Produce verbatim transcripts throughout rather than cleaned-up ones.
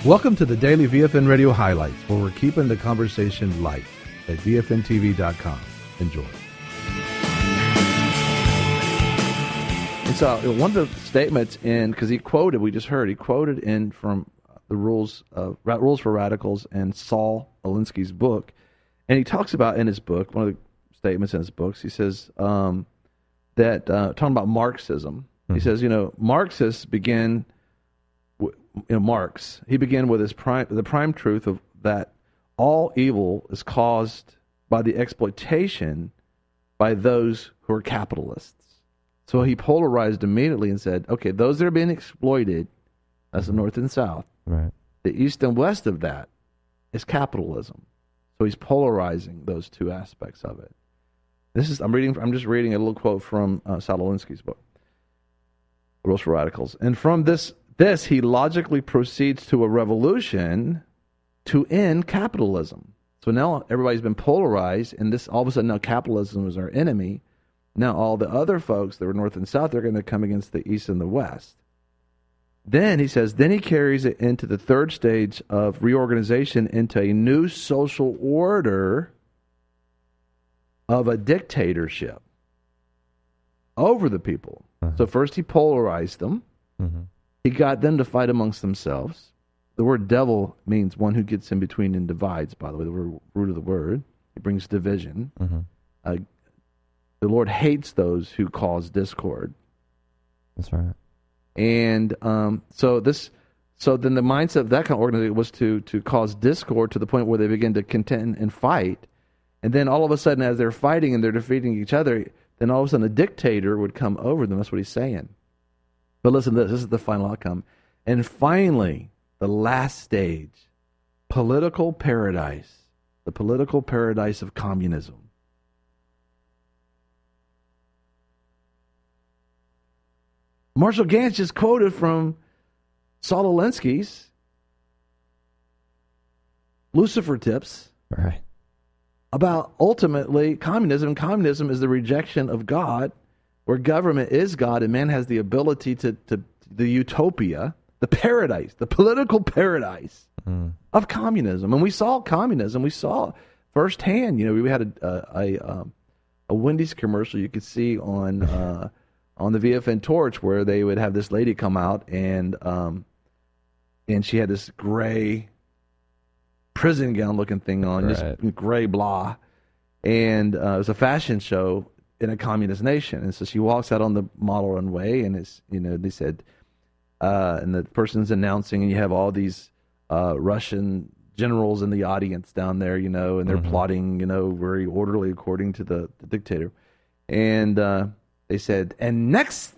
Welcome to the Daily V F N Radio Highlights, where we're keeping the conversation light at V F N T V dot com. Enjoy. And so one of the statements in, because he quoted, we just heard, he quoted in from the rules of Rules for Radicals and Saul Alinsky's book. And he talks about in his book, one of the statements in his books, he says um, that, uh, talking about Marxism, mm-hmm. he says, you know, Marxists begin, you know, Marx, he began with his prime, the prime truth of that all evil is caused by the exploitation by those who are capitalists. So he polarized immediately and said, okay, those that are being exploited, that's the North and South. Right. The East and West of that is capitalism. So he's polarizing those two aspects of it. This is I'm reading. I'm just reading a little quote from uh, Saul Alinsky's book, Rules for Radicals, and from this, this he logically proceeds to a revolution to end capitalism. So now everybody's been polarized, and this all of a sudden now capitalism is our enemy. Now all the other folks that were North and South, they're going to come against the East and the West. Then he says, then he carries it into the third stage of reorganization into a new social order of a dictatorship over the people. Uh-huh. So first he polarized them. Mm-hmm. He got them to fight amongst themselves. The word devil means one who gets in between and divides, by the way, the root of the word. It brings division. Mm-hmm. Uh, the Lord hates those who cause discord. That's right. And um, so this, so then the mindset of that kind of organization was to to cause discord to the point where they begin to contend and fight. And then all of a sudden, as they're fighting and they're defeating each other, then all of a sudden a dictator would come over them. That's what he's saying. But listen to this. This is the final outcome. And finally, the last stage, political paradise, the political paradise of communism. Marshall Gantz just quoted from Saul Alinsky's Lucifer Tips right. about ultimately communism. Communism is the rejection of God, where government is God and man has the ability to, to the utopia, the paradise, the political paradise mm. of communism. And we saw communism. We saw firsthand. You know, we had a a, a, um, a Wendy's commercial you could see on. Uh, on the V F N Torch, where they would have this lady come out and um, and she had this gray prison gown looking thing on, right. just gray blah, and uh, it was a fashion show in a communist nation. And so she walks out on the model runway, and it's you know they said, uh, and the person's announcing, and you have all these uh, Russian generals in the audience down there, you know, and they're mm-hmm. plotting, you know, very orderly according to the, the dictator, and. Uh, They said, and next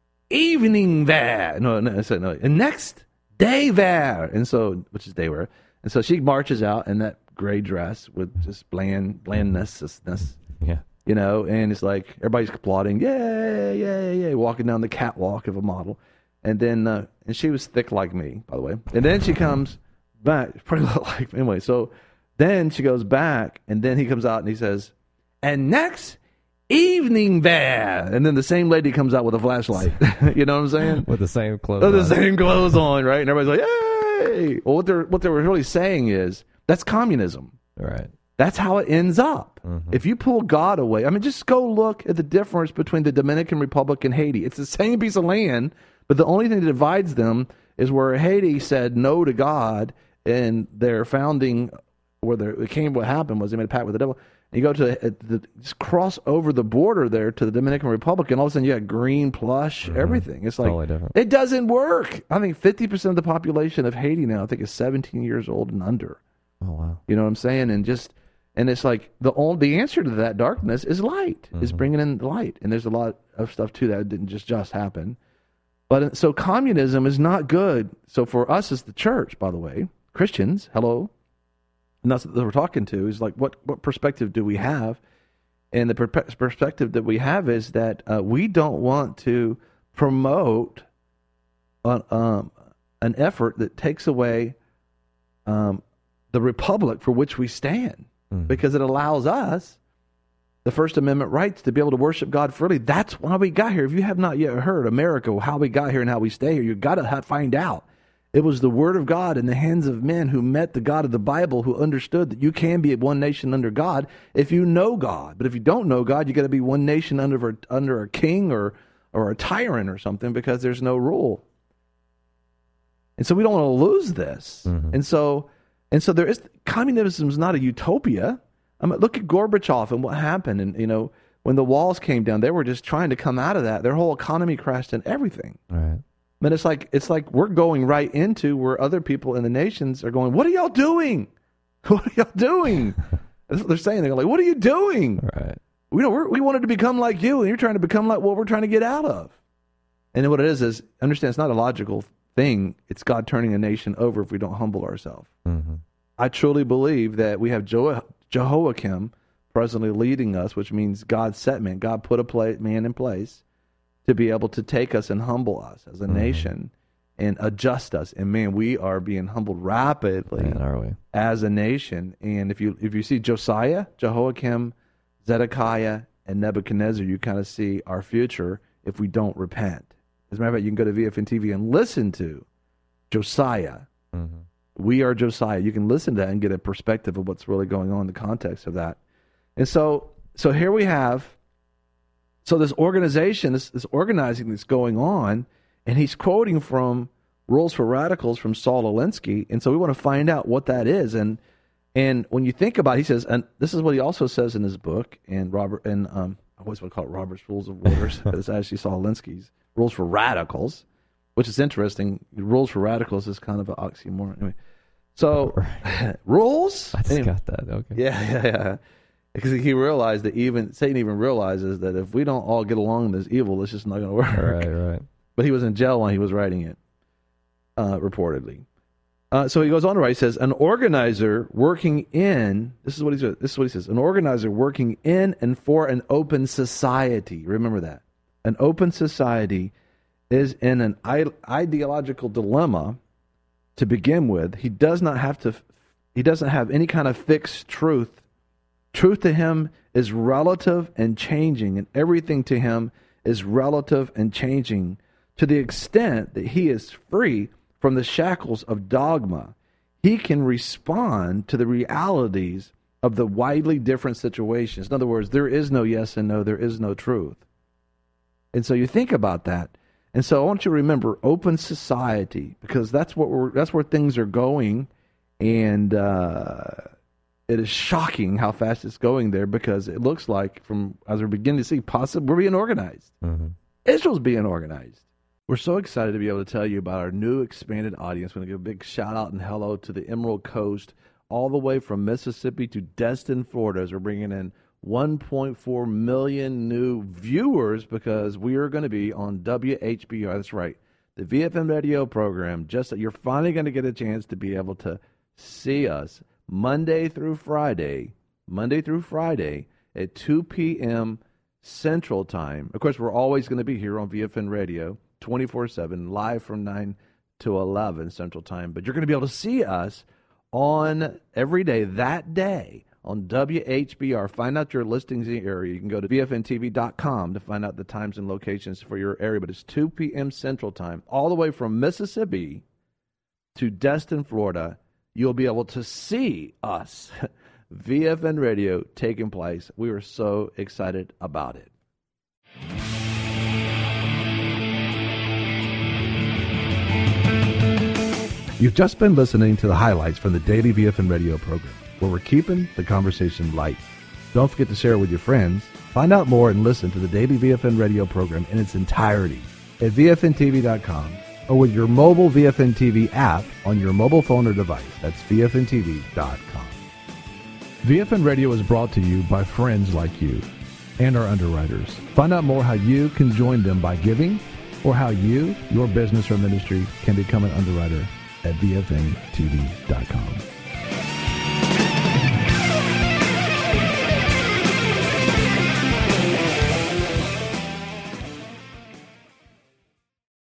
evening there, no, no, so no, and next day there, and so, which is day wear, and so she marches out in that gray dress with just bland, blandness, yeah, you know, and it's like everybody's applauding, yay, yay, yay, walking down the catwalk of a model, and then, uh, and she was thick like me, by the way, and then she comes back, pretty like me, anyway, so then she goes back, and then he comes out and he says, and next. Evening there, and then the same lady comes out with a flashlight. You know what I'm saying? With the same clothes, with on. the same clothes on, right? And everybody's like, "Yay!" Well, what they're what they were really saying is that's communism, right? That's how it ends up. Mm-hmm. If you pull God away, I mean, just go look at the difference between the Dominican Republic and Haiti. It's the same piece of land, but the only thing that divides them is where Haiti said no to God, and their founding, where it came, what happened was they made a pact with the devil. You go to the, the, just cross over the border there to the Dominican Republic, and all of a sudden you got green plush, mm-hmm. everything. It's like, totally it doesn't work. I think fifty percent of the population of Haiti now, I think, is seventeen years old and under. Oh, wow. You know what I'm saying? And just, and it's like, the only, the answer to that darkness is light, mm-hmm. is bringing in light. And there's a lot of stuff, too, that didn't just, just happen. But so communism is not good. So for us as the church, by the way, Christians, hello, and that's what we're talking to, is like, what, what perspective do we have? And the per- perspective that we have is that uh, we don't want to promote an, um, an effort that takes away um, the republic for which we stand, mm-hmm. because it allows us the First Amendment rights to be able to worship God freely. That's why we got here. If you have not yet heard America, how we got here and how we stay here, you've got to have, find out. It was the Word of God in the hands of men who met the God of the Bible, who understood that you can be one nation under God if you know God. But if you don't know God, you got to be one nation under under a king or or a tyrant or something, because there's no rule. And so we don't want to lose this. Mm-hmm. And so and so there is communism is not a utopia. I mean, look at Gorbachev and what happened. And you know, when the walls came down, they were just trying to come out of that. Their whole economy crashed and everything. All right. But it's like it's like we're going right into where other people in the nations are going, what are y'all doing? What are y'all doing? That's what they're saying. They're like, what are you doing? Right. We know we're, we wanted to become like you, and you're trying to become like what we're trying to get out of. And then what it is is, understand, it's not a logical thing. It's God turning a nation over if we don't humble ourselves. Mm-hmm. I truly believe that we have Jo- Jehoiakim presently leading us, which means God set man. God put a play, man in place to be able to take us and humble us as a mm-hmm. nation and adjust us. And man, we are being humbled rapidly man, are we? As a nation. And if you if you see Josiah, Jehoiakim, Zedekiah, and Nebuchadnezzar, you kind of see our future if we don't repent. As a matter of fact, you can go to V F N T V and listen to Josiah. Mm-hmm. We are Josiah. You can listen to that and get a perspective of what's really going on in the context of that. And so, so here we have, so this organization, this, this organizing that's going on, and he's quoting from Rules for Radicals from Saul Alinsky, and so we want to find out what that is. And and when you think about it, he says, and this is what he also says in his book, and Robert, and um, I always want to call it Robert's Rules of Orders, but it's actually Saul Alinsky's Rules for Radicals, which is interesting. Rules for Radicals is kind of an oxymoron. Anyway, so rules? I just anyway, got that. Okay. Yeah, yeah, yeah. Because he realized that even Satan even realizes that if we don't all get along in this evil, it's just not going to work. Right, right. But he was in jail when he was writing it, uh, reportedly. Uh, so he goes on to write. He says, "An organizer working in this is what he says. This is what he says. An organizer working in and for an open society. Remember that. An open society is in an ideological dilemma to begin with. He does not have to. He doesn't have any kind of fixed truth. Truth to him is relative and changing, and everything to him is relative and changing to the extent that he is free from the shackles of dogma. He can respond to the realities of the widely different situations. In other words, there is no yes and no, there is no truth. And so you think about that. And so I want you to remember open society, because that's what we're that's where things are going, and uh it is shocking how fast it's going there, because it looks like, from as we're beginning to see, possibly we're being organized. Mm-hmm. Israel's being organized. We're so excited to be able to tell you about our new expanded audience. We're going to give a big shout out and hello to the Emerald Coast, all the way from Mississippi to Destin, Florida, as we're bringing in one point four million new viewers, because we are going to be on W H B R. That's right, the V F M radio program. Just that you're finally going to get a chance to be able to see us Monday through Friday, Monday through Friday at two p.m. Central Time. Of course, we're always going to be here on V F N Radio, twenty-four seven, live from nine to eleven Central Time. But you're going to be able to see us on every day, that day, on W H B R. Find out your listings in the area. You can go to V F N T V dot com to find out the times and locations for your area. But it's two p.m. Central Time, all the way from Mississippi to Destin, Florida. You'll be able to see us, V F N Radio, taking place. We are so excited about it. You've just been listening to the highlights from the daily V F N Radio program, where we're keeping the conversation light. Don't forget to share it with your friends. Find out more and listen to the daily V F N Radio program in its entirety at V F N T V dot com. Or with your mobile V F N T V app on your mobile phone or device. That's V F N T V dot com. V F N Radio is brought to you by friends like you and our underwriters. Find out more how you can join them by giving, or how you, your business or ministry, can become an underwriter at V F N T V dot com.